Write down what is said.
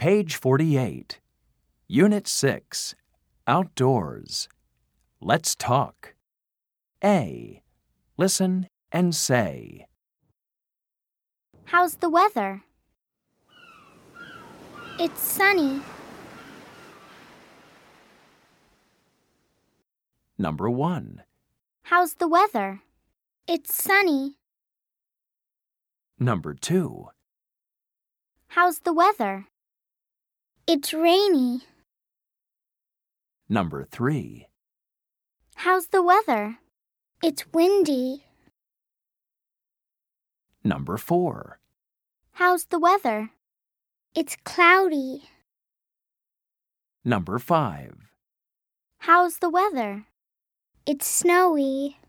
Page 48. Unit 6. Outdoors. Let's talk. A. Listen and say. How's the weather? It's sunny. Number 1. How's the weather? It's sunny. Number 2. How's the weather? It's rainy. Number 3. How's the weather? It's windy. Number 4. How's the weather? It's cloudy. Number 5. How's the weather? It's snowy.